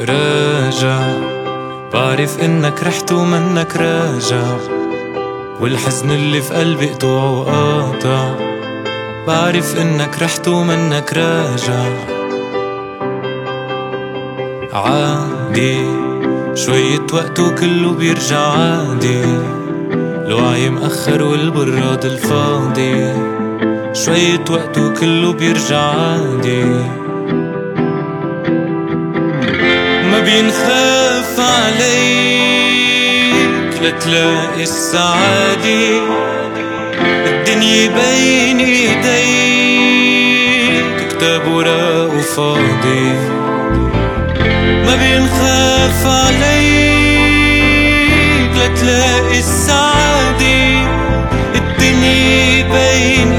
راجع بعرف انك رحت ومنك راجع، والحزن اللي في قلبي قطوع وقاطع. بعرف انك رحت ومنك راجع. عادي شوية وقت وكله بيرجع عادي، الوعي مأخر والبراد الفاضي. شوية وقت وكله بيرجع عادي. ما بينخاف عليك لتلاقي السعادة، الدنيا بين ايديك كتاب وراق وفاضي. ما بينخاف عليك لتلاقي السعادة، الدنيا بين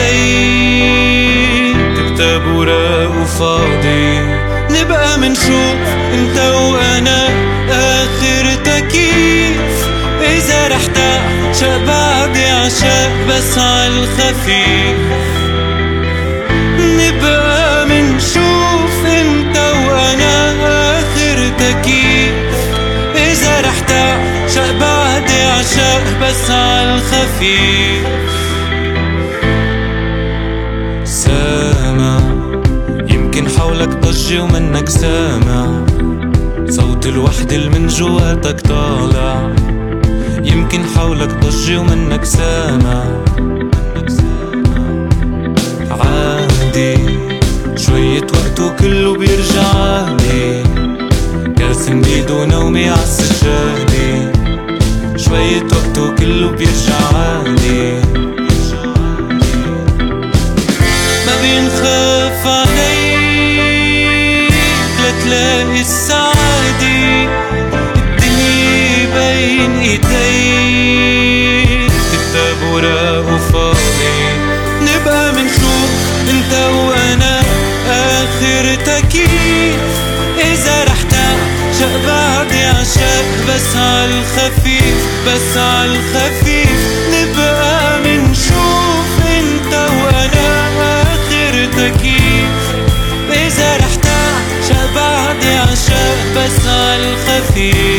ايديك كتاب وراق وفاضي. نبقى منشوف انت وانا اخر تكييف، اذا رح تعشق بعدي عشاق بس عالخفيف. نبقى منشوف انت وانا اخر تكييف، اذا رح تعشق بعدي عشاق بس عالخفيف. سامع يمكن حولك ضجة ومنك سامع، صوت الوحدة اللي من جواتك طالع. يمكن حولك ضجة ومنك سامع. عادي شوية وقت وكله بيرجع عادي، كاسم بيدو نومي عالسجادة. شوية وقت وكله بيرجع عادي. ما بينخاف عليك لتلاقي السعادة، الدنيا بين ايديك كتاب وراق وفاضي. نبقى منشوف انت وانا اخر تكييف، اذا رح تعشق بعدي عشاق بس عالخفيف بس عالخفيف. نبقى منشوف انت وانا اخر تكييف، اذا رح تعشق بعدي عشاق بس عالخفيف.